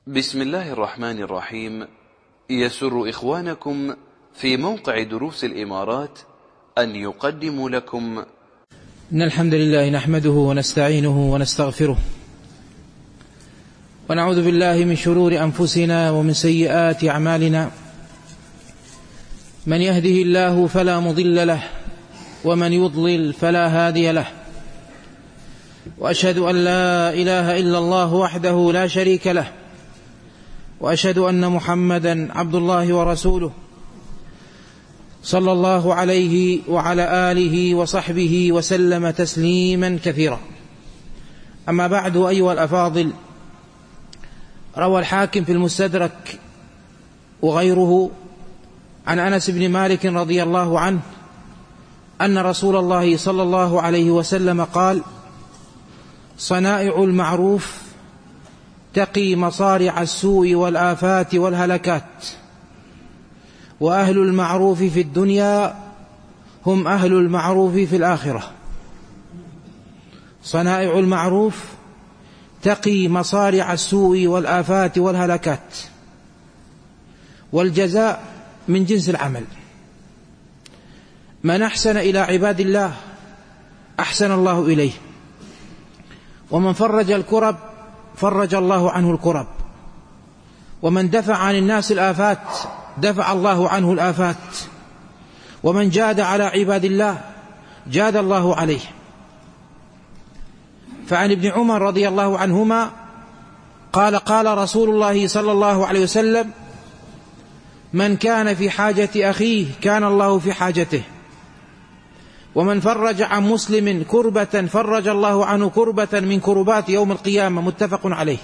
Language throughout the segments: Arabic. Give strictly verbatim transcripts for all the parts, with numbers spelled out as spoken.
بسم الله الرحمن الرحيم. يسر إخوانكم في موقع دروس الإمارات أن يقدموا لكم إن الحمد لله نحمده ونستعينه ونستغفره ونعوذ بالله من شرور أنفسنا ومن سيئات أعمالنا. من يهده الله فلا مضل له ومن يضلل فلا هادي له، وأشهد أن لا إله إلا الله وحده لا شريك له، وأشهد أن محمدا عبد الله ورسوله صلى الله عليه وعلى آله وصحبه وسلم تسليما كثيرا. أما بعد، أيها الأفاضل، روى الحاكم في المستدرك وغيره عن أنس بن مالك رضي الله عنه أن رسول الله صلى الله عليه وسلم قال: صنائع المعروف تقي مصارع السوء والآفات والهلكات، وأهل المعروف في الدنيا هم أهل المعروف في الآخرة. صنائع المعروف تقي مصارع السوء والآفات والهلكات، والجزاء من جنس العمل. من أحسن إلى عباد الله أحسن الله إليه، ومن فرج الكرب فرج الله عنه الكرب، ومن دفع عن الناس الآفات دفع الله عنه الآفات، ومن جاد على عباد الله جاد الله عليه. فعن ابن عمر رضي الله عنهما قال: قال رسول الله صلى الله عليه وسلم: من كان في حاجة أخيه كان الله في حاجته، ومن فرج عن مسلم كربة فرج الله عنه كربة من كربات يوم القيامة. متفق عليه.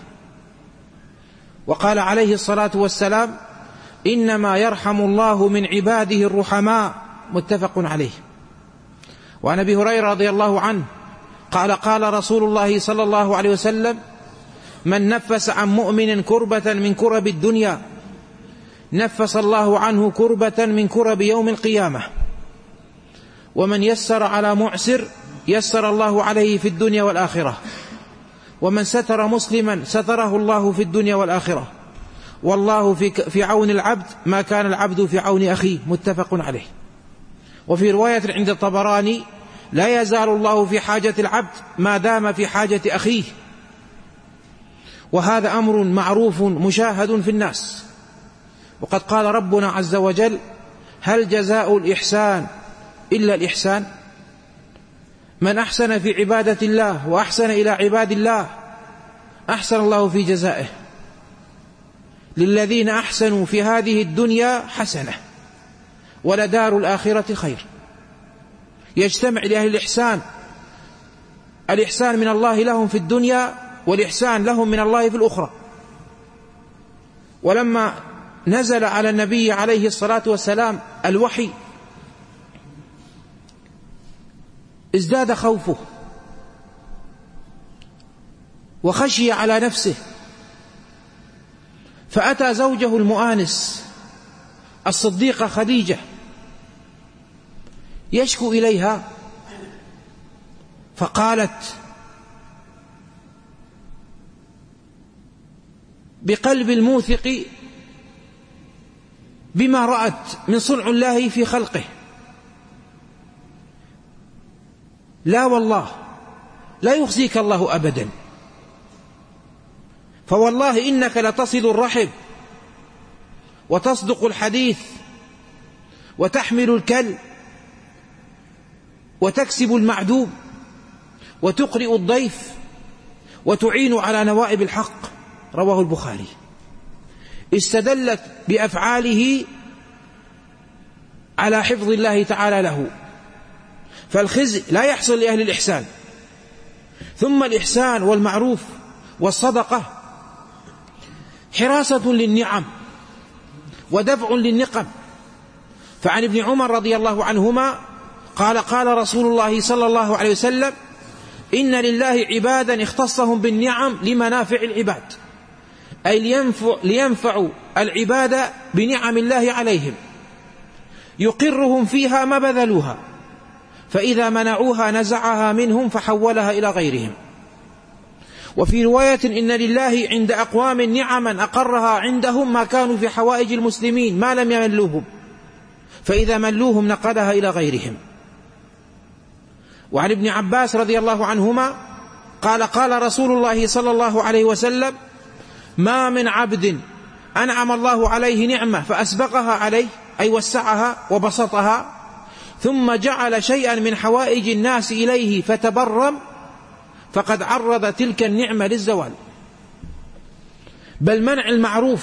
وقال عليه الصلاة والسلام: إنما يرحم الله من عباده الرحماء. متفق عليه. وعن أبي هريرة رضي الله عنه قال: قال رسول الله صلى الله عليه وسلم: من نفس عن مؤمن كربة من كرب الدنيا نفس الله عنه كربة من كرب يوم القيامة، ومن يسر على معسر يسر الله عليه في الدنيا والآخرة، ومن ستر مسلما ستره الله في الدنيا والآخرة، والله في, في عون العبد ما كان العبد في عون أخيه. متفق عليه. وفي رواية عند الطبراني: لا يزال الله في حاجة العبد ما دام في حاجة أخيه. وهذا أمر معروف مشاهد في الناس. وقد قال ربنا عز وجل: هل جزاء الإحسان إلا الإحسان؟ من أحسن في عبادة الله وأحسن إلى عباد الله أحسن الله في جزائه. للذين أحسنوا في هذه الدنيا حسنة ولدار الآخرة خير. يجتمع لأهل الإحسان الإحسان من الله لهم في الدنيا، والإحسان لهم من الله في الأخرى. ولما نزل على النبي عليه الصلاة والسلام الوحي ازداد خوفه وخشي على نفسه، فأتى زوجه المؤانس الصديقة خديجة يشكو إليها، فقالت بقلب الموثق بما رأت من صنع الله في خلقه: لا والله لا يخزيك الله أبدا، فوالله إنك لتصل الرحم وتصدق الحديث وتحمل الكل وتكسب المعدوم وتقرئ الضيف وتعين على نوائب الحق. رواه البخاري. استدلت بأفعاله على حفظ الله تعالى له، فالخزي لا يحصل لأهل الإحسان. ثم الإحسان والمعروف والصدقة حراسة للنعم ودفع للنقم. فعن ابن عمر رضي الله عنهما قال: قال رسول الله صلى الله عليه وسلم: إن لله عبادا اختصهم بالنعم لمنافع العباد، أي لينفع لينفعوا العباد بنعم الله عليهم، يقرهم فيها ما بذلوها، فإذا منعوها نزعها منهم فحولها إلى غيرهم. وفي رواية إن لله عند أقوام نعما أقرها عندهم ما كانوا في حوائج المسلمين ما لم يملوهم، فإذا ملوهم نقلها إلى غيرهم. وعن ابن عباس رضي الله عنهما قال قال رسول الله صلى الله عليه وسلم: ما من عبد أنعم الله عليه نعمة فأسبقها عليه، أي وسعها وبسطها، ثم جعل شيئا من حوائج الناس إليه فتبرم، فقد عرض تلك النعمة للزوال. بل منع المعروف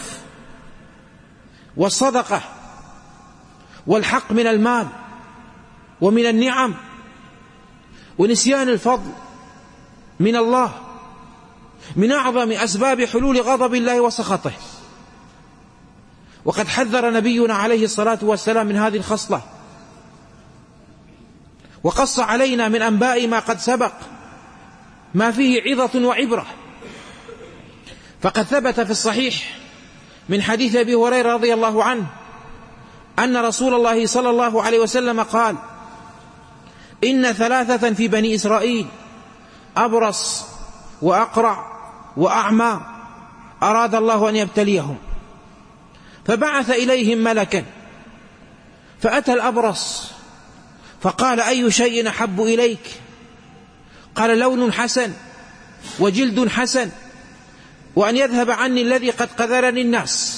والصدقة والحق من المال ومن النعم ونسيان الفضل من الله من أعظم أسباب حلول غضب الله وسخطه. وقد حذر نبينا عليه الصلاة والسلام من هذه الخصلة، وقص علينا من أنباء ما قد سبق ما فيه عظة وعبرة. فقد ثبت في الصحيح من حديث أبي هريرة رضي الله عنه أن رسول الله صلى الله عليه وسلم قال: إن ثلاثة في بني إسرائيل أبرص وأقرع وأعمى أراد الله أن يبتليهم، فبعث إليهم ملكا، فأتى الأبرص فقال: أي شيء أحب إليك؟ قال: لون حسن وجلد حسن، وأن يذهب عني الذي قد قذرني الناس.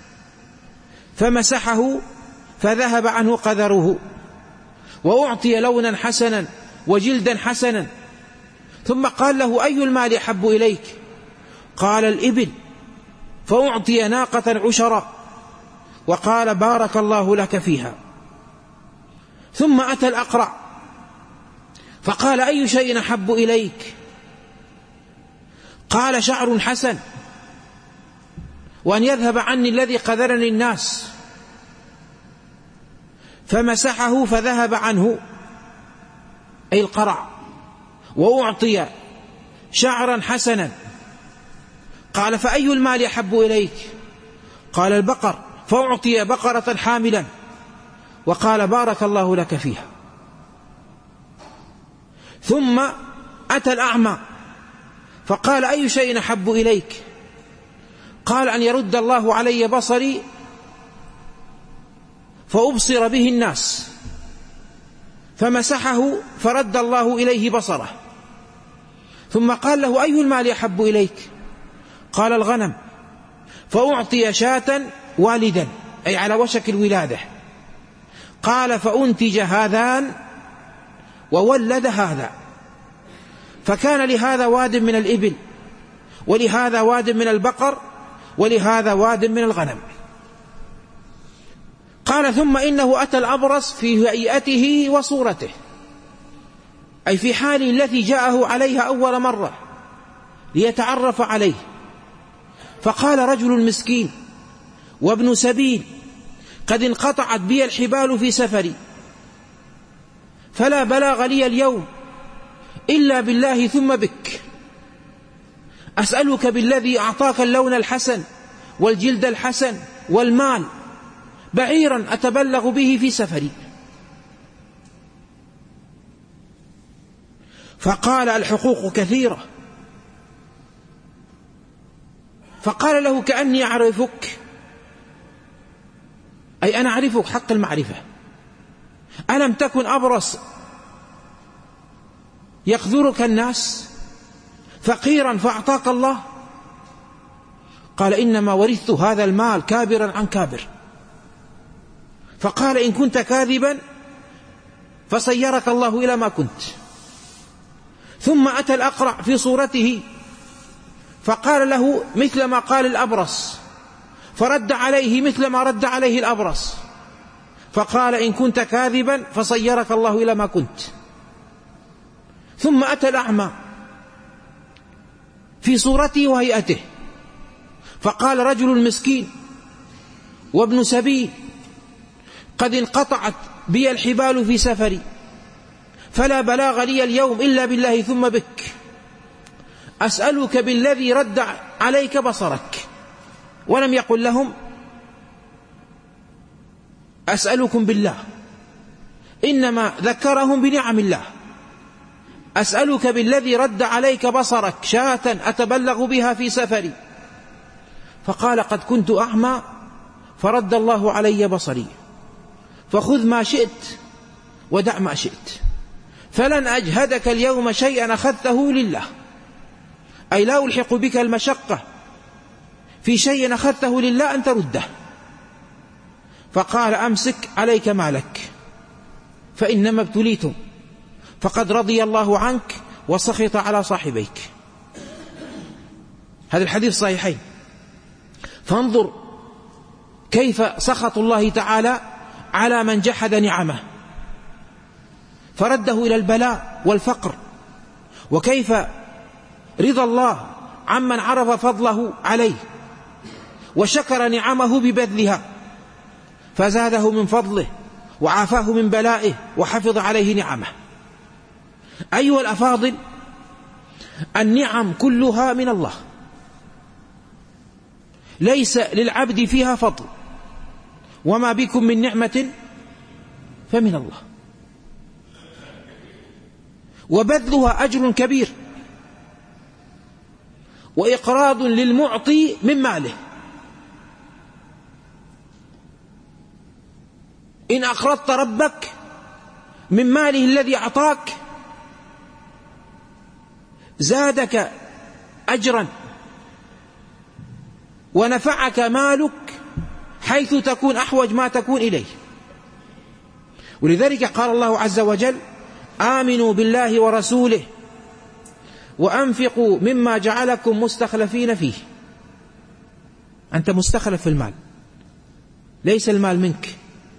فمسحه فذهب عنه قذره، وأعطي لونا حسنا وجلدا حسنا. ثم قال له: أي المال أحب إليك؟ قال: الإبل. فأعطي ناقة عشرا، وقال: بارك الله لك فيها. ثم أتى الأقرع فقال: أي شيء أحب إليك؟ قال: شعر حسن، وأن يذهب عني الذي قذرني الناس. فمسحه فذهب عنه، أي القرع، وأعطي شعرا حسنا. قال: فأي المال أحب إليك؟ قال: البقر. فأعطي بقرة حاملا، وقال: بارك الله لك فيها. ثم أتى الأعمى فقال: أي شيء أحب إليك؟ قال: أن يرد الله علي بصري فأبصر به الناس. فمسحه فرد الله إليه بصره. ثم قال له: أي المال أحب إليك؟ قال: الغنم. فأعطي شاة والدا، أي على وشك الولادة. قال: فأنتج هذان وولد هذا، فكان لهذا واد من الإبل، ولهذا واد من البقر، ولهذا واد من الغنم. قال: ثم إنه أتى الأبرص في هيئته وصورته، أي في حاله التي جاءه عليها أول مرة ليتعرف عليه. فقال: رجل مسكين وابن سبيل، قد انقطعت بي الحبال في سفري، فلا بلاغ لي اليوم إلا بالله ثم بك. أسألك بالذي أعطاك اللون الحسن والجلد الحسن والمال بعيرا أتبلغ به في سفري. فقال: الحقوق كثيرة. فقال له: كأني أعرفك، أي أنا أعرفك حق المعرفة. ألم تكن أبرص يقذرك الناس فقيرا فأعطاك الله؟ قال: إنما ورثت هذا المال كابرا عن كابر. فقال: إن كنت كاذبا فصيرك الله إلى ما كنت. ثم أتى الأقرع في صورته فقال له مثل ما قال الأبرص، فرد عليه مثل ما رد عليه الأبرص، فقال: إن كنت كاذبا فصيرك الله إلى ما كنت. ثم أتى الأعمى في صورته وهيئته فقال: رجل مسكين وابن سبيل، قد انقطعت بي الحبال في سفري، فلا بلاغ لي اليوم إلا بالله ثم بك. أسألك بالذي رد عليك بصرك. ولم يقل لهم: أسألكم بالله، إنما ذكرهم بنعم الله أسألك بالذي رد عليك بصرك شاة أتبلغ بها في سفري. فقال قد كنت أعمى فرد الله علي بصري، فخذ ما شئت ودع ما شئت، فلن أجهدك اليوم شيئا أخذته لله، أي لا ألحق بك المشقة في شيء أخذته لله أن ترده. فقال أمسك عليك مالك فإنما ابتليتم، فقد رضي الله عنك وسخط على صاحبيك. هذا الحديث صحيحين. فانظر كيف سخط الله تعالى على من جحد نعمه فرده إلى البلاء والفقر، وكيف رضا الله عمن عرف فضله عليه وشكر نعمه ببذلها فزاده من فضله وعافاه من بلائه وحفظ عليه نعمه. أيها الأفاضل، النعم كلها من الله، ليس للعبد فيها فضل، وما بكم من نعمة فمن الله، وبذلها أجر كبير وإقراض للمعطي من ماله. إن أقرضت ربك من ماله الذي أعطاك زادك أجرا ونفعك مالك حيث تكون أحوج ما تكون إليه. ولذلك قال الله عز وجل: آمنوا بالله ورسوله وأنفقوا مما جعلكم مستخلفين فيه. أنت مستخلف في المال، ليس المال منك.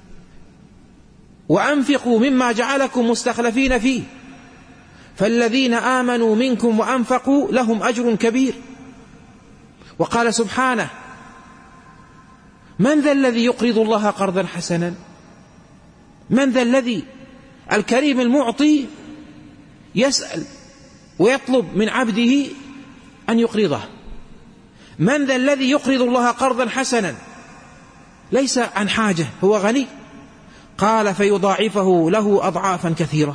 وأنفقوا مما جعلكم مستخلفين فيه فالذين آمنوا منكم وأنفقوا لهم أجر كبير. وقال سبحانه: من ذا الذي يقرض الله قرضا حسنا؟ من ذا الذي الكريم المعطي يسأل ويطلب من عبده أن يقرضه. من ذا الذي يقرض الله قرضا حسنا؟ ليس عن حاجة، هو غني. قال: فيضاعفه له أضعافا كثيرة.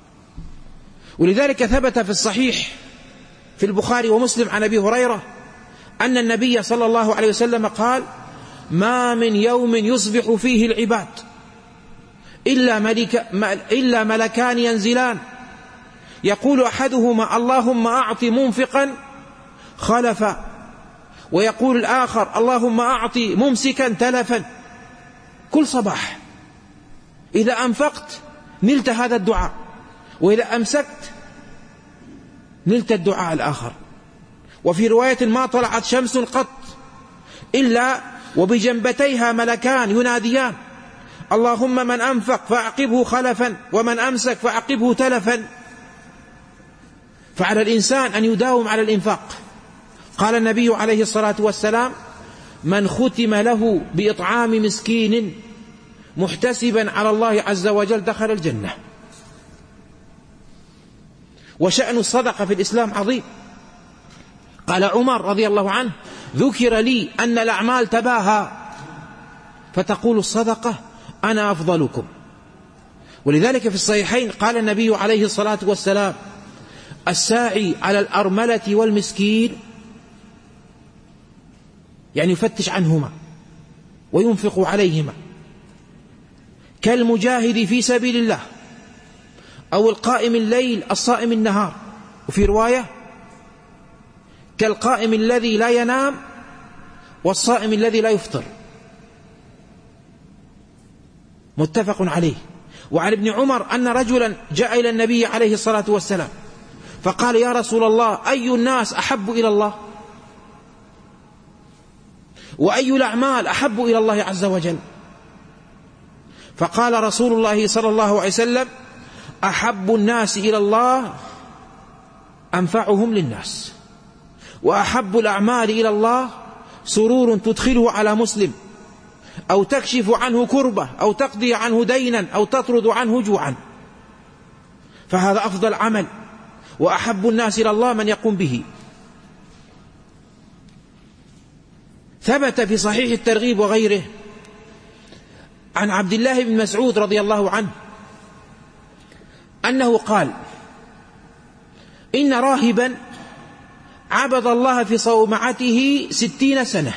ولذلك ثبت في الصحيح في البخاري ومسلم عن أبي هريرة أن النبي صلى الله عليه وسلم قال: ما من يوم يصبح فيه العباد إلا, ملك إلا ملكان ينزلان، يقول أحدهما: اللهم أعط منفقا خلفا، ويقول الآخر: اللهم أعط ممسكا تلفا. كل صباح إذا أنفقت نلت هذا الدعاء، وإذا أمسكت نلت الدعاء الآخر. وفي رواية: ما طلعت شمس قط إلا وبجنبتيها ملكان يناديان: اللهم من أنفق فأعقبه خلفا، ومن أمسك فأعقبه تلفا. فعلى الإنسان أن يداوم على الإنفاق. قال النبي عليه الصلاة والسلام: من ختم له بإطعام مسكين محتسبا على الله عز وجل دخل الجنة. وشأن الصدقة في الإسلام عظيم. قال عمر رضي الله عنه: ذكر لي أن الأعمال تباهى فتقول الصدقة أنا أفضلكم. ولذلك في الصحيحين قال النبي عليه الصلاة والسلام: الساعي على الأرملة والمسكين، يعني يفتش عنهما وينفق عليهما، كالمجاهد في سبيل الله، أو القائم الليل الصائم النهار. وفي رواية: كالقائم الذي لا ينام والصائم الذي لا يفطر. متفق عليه. وعن ابن عمر أن رجلا جاء إلى النبي عليه الصلاة والسلام فقال: يا رسول الله، أي الناس أحب إلى الله؟ وأي الأعمال أحب إلى الله عز وجل؟ فقال رسول الله صلى الله عليه وسلم: أحب الناس إلى الله أنفعهم للناس، وأحب الأعمال إلى الله سرور تدخله على مسلم، أو تكشف عنه كربة، أو تقضي عنه دينا، أو تطرد عنه جوعا. فهذا أفضل عمل، وأحب الناس إلى الله من يقوم به. ثبت في صحيح الترغيب وغيره عن عبد الله بن مسعود رضي الله عنه أنه قال: إن راهبا عبد الله في صومعته ستين سنة.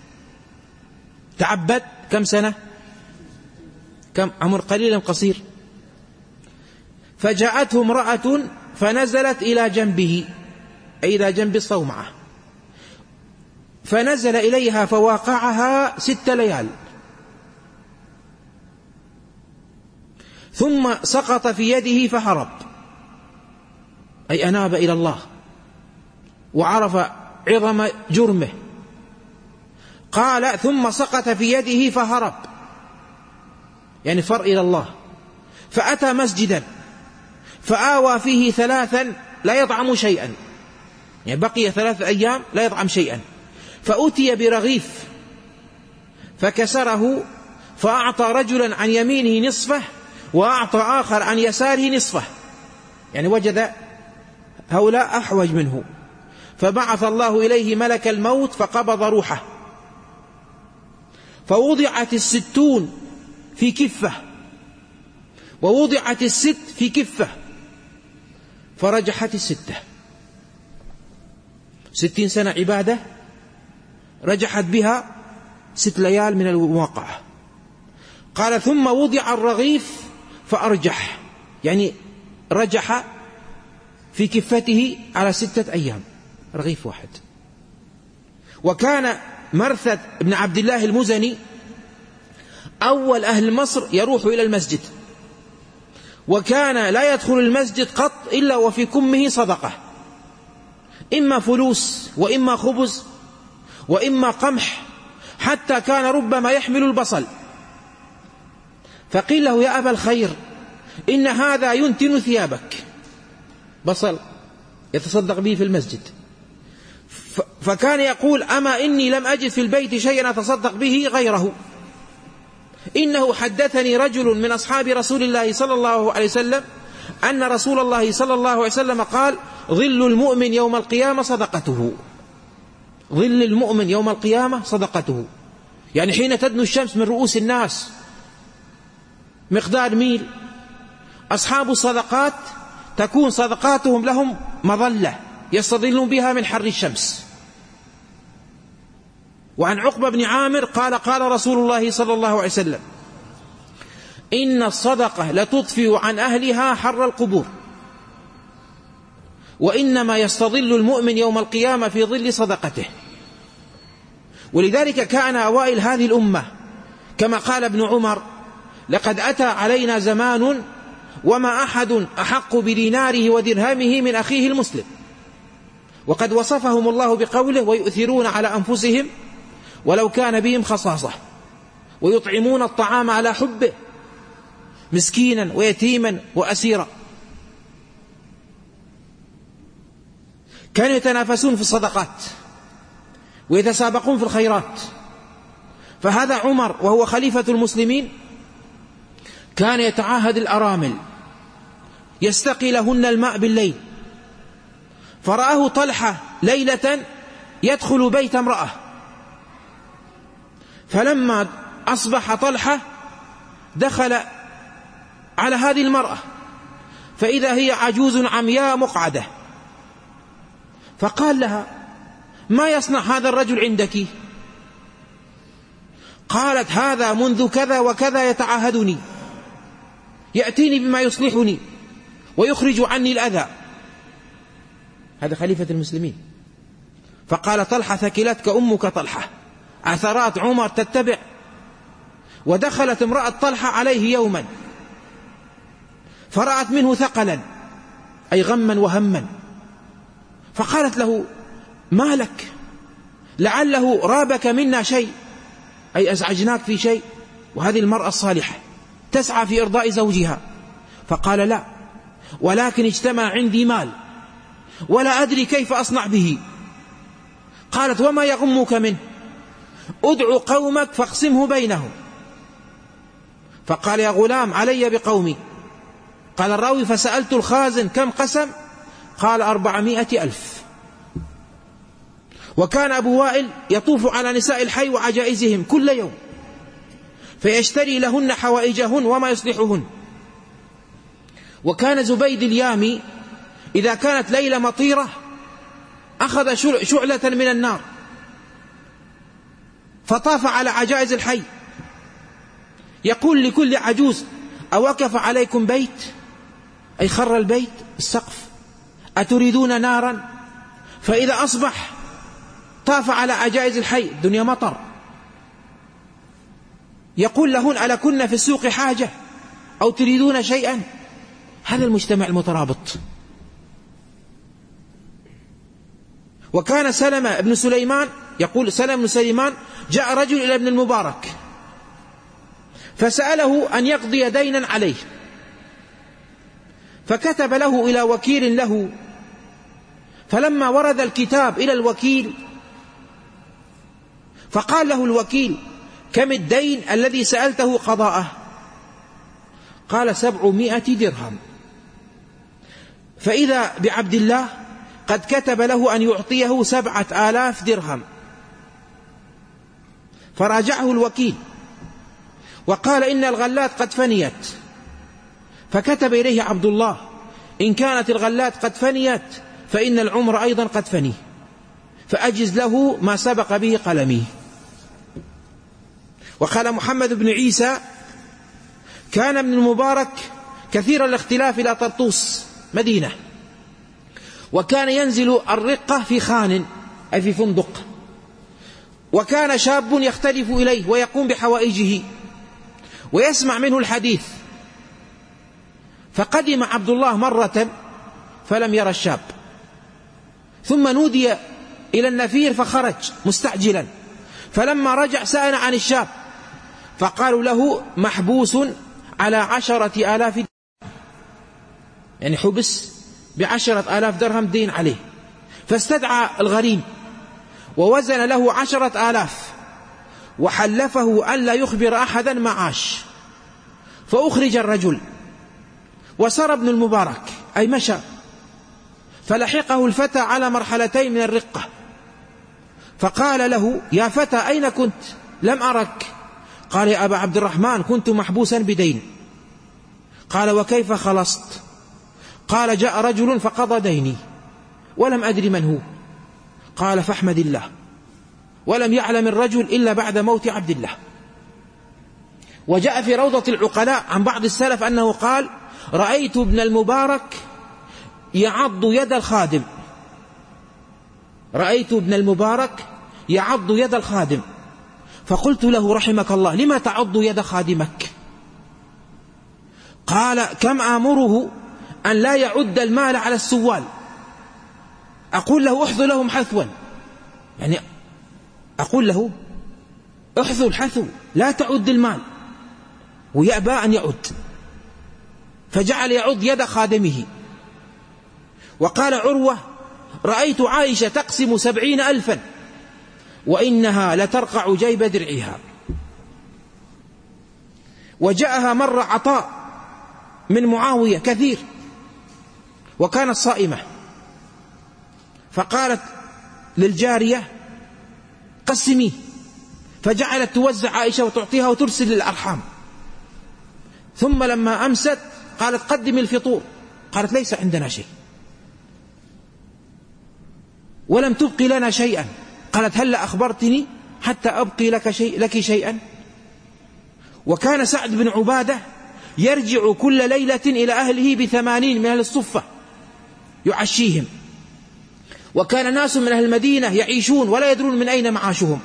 تعبد كم سنة؟ كم عمر؟ قليل أم قصير؟ فجاءته امرأة فنزلت إلى جنبه، أي إلى جنب الصومعة، فنزل إليها فواقعها ست ليال، ثم سقط في يده فهرب، أي أناب إلى الله وعرف عظم جرمه. قال ثم سقط في يده فهرب، يعني فر إلى الله. فأتى مسجدا فآوى فيه ثلاثا لا يطعم شيئا، يعني بقي ثلاثة أيام لا يطعم شيئا. فأتي برغيف فكسره، فأعطى رجلا عن يمينه نصفه وأعطى آخر عن يساره نصفه، يعني وجد هؤلاء أحوج منه. فبعث الله إليه ملك الموت فقبض روحه، فوضعت الستون في كفة ووضعت الست في كفة، فرجحت الستة. ستين سنة عبادة رجحت بها ست ليال من الواقعة. قال ثم وضع الرغيف فأرجح، يعني رجح في كفته على ستة أيام، رغيف واحد. وكان مرثد بن عبد الله المزني أول أهل مصر يروح إلى المسجد، وكان لا يدخل المسجد قط إلا وفي كمه صدقة، إما فلوس وإما خبز وإما قمح، حتى كان ربما يحمل البصل. فقيل له يا أبا الخير إن هذا ينتن ثيابك، بصل يتصدق به في المسجد. فكان يقول أما إني لم أجد في البيت شيئا أتصدق به غيره، إنه حدثني رجل من أصحاب رسول الله صلى الله عليه وسلم أن رسول الله صلى الله عليه وسلم قال ظل المؤمن يوم القيامة صدقته. ظل المؤمن يوم القيامة صدقته، يعني حين تدنو الشمس من رؤوس الناس مقدار ميل، أصحاب الصدقات تكون صدقاتهم لهم مظلة يستظلون بها من حر الشمس. وعن عقبة بن عامر قال قال رسول الله صلى الله عليه وسلم إن الصدقة لتطفئ عن أهلها حر القبور، وإنما يستظل المؤمن يوم القيامة في ظل صدقته. ولذلك كان أوائل هذه الأمة كما قال ابن عمر لقد أتى علينا زمان وما أحد أحق بديناره ودرهمه من أخيه المسلم، وقد وصفهم الله بقوله ويؤثرون على أنفسهم ولو كان بهم خصاصة ويطعمون الطعام على حبه مسكينا ويتيما وأسيرا. كانوا يتنافسون في الصدقات ويتسابقون في الخيرات. فهذا عمر وهو خليفة المسلمين كان يتعاهد الأرامل يستقي لهن الماء بالليل، فرآه طلحة ليلة يدخل بيت امرأة، فلما أصبح طلحة دخل على هذه المرأة فإذا هي عجوز عمياء مقعدة، فقال لها ما يصنع هذا الرجل عندك؟ قالت هذا منذ كذا وكذا يتعاهدني، يأتيني بما يصلحني ويخرج عني الأذى. هذا خليفة المسلمين. فقال طلحة ثكلتك أمك طلحة، عثرات عمر تتبع. ودخلت امرأة طلحة عليه يوما فرأت منه ثقلا أي غما وهما، فقالت له ما لك؟ لعله رابك منا شيء، أي أزعجناك في شيء؟ وهذه المرأة الصالحة تسعى في إرضاء زوجها. فقال لا، ولكن اجتمع عندي مال ولا أدري كيف أصنع به. قالت وما يغمك منه؟ ادعو قومك فاقسمه بينهم. فقال يا غلام علي بقومي. قال الراوي فسألت الخازن كم قسم؟ قال أربعمائة ألف. وكان أبو وائل يطوف على نساء الحي وعجائزهم كل يوم فيشتري لهن حوائجهن وما يصلحهن. وكان زبيد اليامي إذا كانت ليلة مطيرة أخذ شعلة من النار فطاف على عجائز الحي، يقول لكل عجوز: أوقف عليكم بيت؟ أي خر البيت السقف، أتريدون نارا؟ فإذا أصبح طاف على عجائز الحي، الدنيا مطر، يقول لهن: ألكن في السوق حاجة أو تريدون شيئا؟ هذا المجتمع المترابط. وكان سلمة بن سليمان، يقول سلمة بن سليمان: جاء رجل إلى ابن المبارك فسأله أن يقضي دينا عليه، فكتب له إلى وكيل له، فلما ورد الكتاب إلى الوكيل فقال له الوكيل: كم الدين الذي سألته قضاءه؟ قال: سبعمائة درهم. فإذا بعبد الله قد كتب له أن يعطيه سبعة آلاف درهم. فراجعه الوكيل وقال: إن الغلات قد فنيت. فكتب إليه عبد الله: إن كانت الغلات قد فنيت فإن العمر أيضا قد فني، فأجز له ما سبق به قلمي. وقال محمد بن عيسى: كان ابن المبارك كثير الاختلاف إلى طرطوس مدينة، وكان ينزل الرقة في خان أي في فندق، وكان شاب يختلف إليه ويقوم بحوائجه ويسمع منه الحديث. فقدم عبد الله مرة فلم يرى الشاب، ثم نودي إلى النفير فخرج مستعجلا، فلما رجع سأل عن الشاب فقالوا له: محبوس على عشرة آلاف درهم، يعني حبس بعشرة آلاف درهم دين عليه. فاستدعى الغريم ووزن له عشرة آلاف وحلفه أن لا يخبر أحدا معاش. فأخرج الرجل وسار ابن المبارك أي مشى، فلحقه الفتى على مرحلتين من الرقة، فقال له: يا فتى أين كنت؟ لم أرك. قال: يا أبا عبد الرحمن كنت محبوسا بدين. قال: وكيف خلصت؟ قال: جاء رجل فقضى ديني ولم أدري من هو. قال: فاحمد الله. ولم يعلم الرجل إلا بعد موت عبد الله. وجاء في روضة العقلاء عن بعض السلف أنه قال: رأيت ابن المبارك يعض يد الخادم، رأيت ابن المبارك يعض يد الخادم، فقلت له: رحمك الله، لما تعض يد خادمك؟ قال: كم آمره أن لا يعد المال على السوال، أقول له: احث لهم حثوا، يعني أقول له: احثوا الحثو لا تعد المال، ويأبى أن يعد، فجعل يعض يد خادمه. وقال عروة: رأيت عائشة تقسم سبعين ألفا وإنها لترقع جيب درعها. وجاءها مرة عطاء من معاوية كثير وكانت صائمة، فقالت للجارية: قسميه، فجعلت توزع عائشة وتعطيها وترسل للأرحام. ثم لما أمست قالت: قدم الفطور. قالت: ليس عندنا شيء، ولم تبقي لنا شيئا. قالت: هل أخبرتني حتى أبقي لك, شيء لك شيئا؟ وكان سعد بن عبادة يرجع كل ليلة إلى أهله بثمانين من أهل الصفة يعشيهم، وكان ناس من أهل المدينة يعيشون ولا يدرون من أين معاشهم،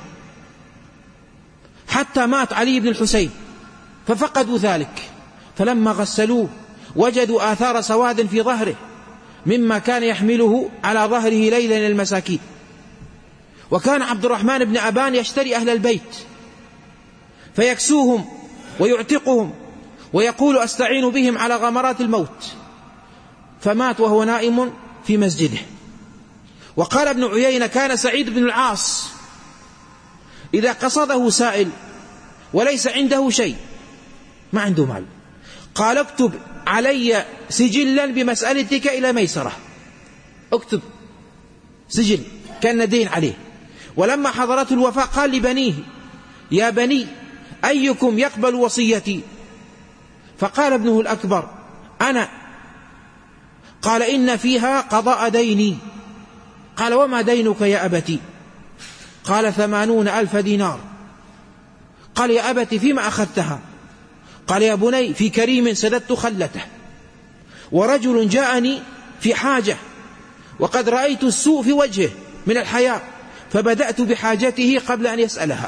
حتى مات علي بن الحسين ففقدوا ذلك، فلما غسلوه وجدوا آثار سواد في ظهره مما كان يحمله على ظهره ليلا للمساكين. وكان عبد الرحمن بن أبان يشتري أهل البيت فيكسوهم ويعتقهم ويقول: أستعين بهم على غمرات الموت، فمات وهو نائم في مسجده. وقال ابن عيينة: كان سعيد بن العاص إذا قصده سائل وليس عنده شيء، ما عنده مال، قال: اكتب علي سجلا بمسألتك إلى ميسرة، اكتب سجل كان دين عليه. ولما حضرته الوفاة قال لبنيه: يا بني أيكم يقبل وصيتي؟ فقال ابنه الأكبر: أنا. قال إن فيها قضاء ديني. قال وما دينك يا أبتي؟ قال ثمانون ألف دينار. قال يا أبتي فيما أخذتها؟ قال يا بني في كريم سددت خلته، ورجل جاءني في حاجة وقد رأيت السوء في وجهه من الحياء فبدأت بحاجته قبل أن يسألها.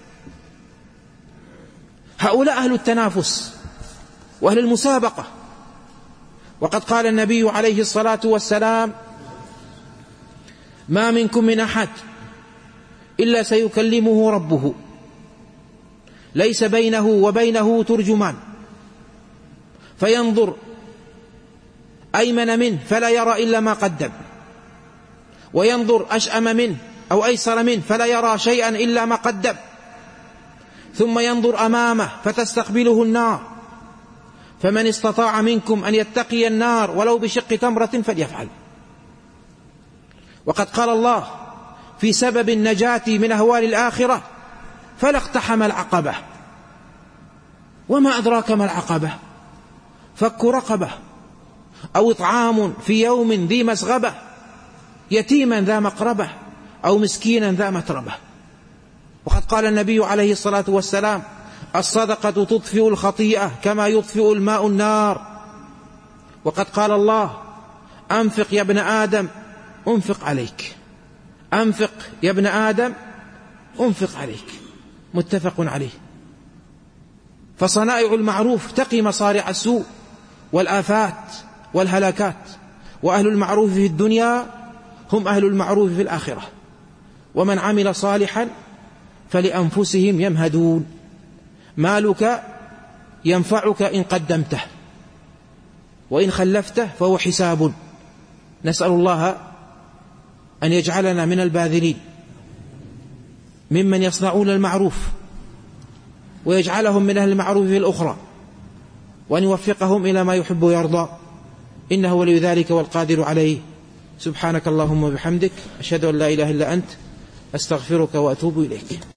هؤلاء أهل التنافس وأهل المسابقة. وقد قال النبي عليه الصلاة والسلام ما منكم من أحد إلا سيكلمه ربه ليس بينه وبينه ترجمان، فينظر أيمن منه فلا يرى إلا ما قدم، وينظر أشأم منه أو أيسر منه فلا يرى شيئا إلا ما قدم، ثم ينظر أمامه فتستقبله النار، فمن استطاع منكم أن يتقي النار ولو بشق تمرة فليفعل. وقد قال الله في سبب النجاة من أهوال الآخرة فلا اقتحم العقبة. وما أدراك ما العقبة؟ فك رقبة أو إطعام في يوم ذي مسغبة يتيما ذا مقربة أو مسكينا ذا متربة. وقد قال النبي عليه الصلاة والسلام الصدقة تطفئ الخطيئة كما يطفئ الماء النار. وقد قال الله أنفق يا ابن آدم أنفق عليك، أنفق يا ابن آدم أنفق عليك، متفق عليه. فصنائع المعروف تقي مصارع السوء والآفات والهلاكات، وأهل المعروف في الدنيا هم أهل المعروف في الآخرة. ومن عمل صالحا فلأنفسهم يمهدون. مالك ينفعك إن قدمته، وإن خلفته فهو حساب. نسأل الله أن يجعلنا من الباذلين ممن يصنعون المعروف، ويجعلهم من أهل المعروف في الأخرى، وأن يوفقهم إلى ما يحب ويرضى، إنه ولي ذلك والقادر عليه. سبحانك اللهم وبحمدك، أشهد أن لا إله إلا أنت، أستغفرك وأتوب إليك.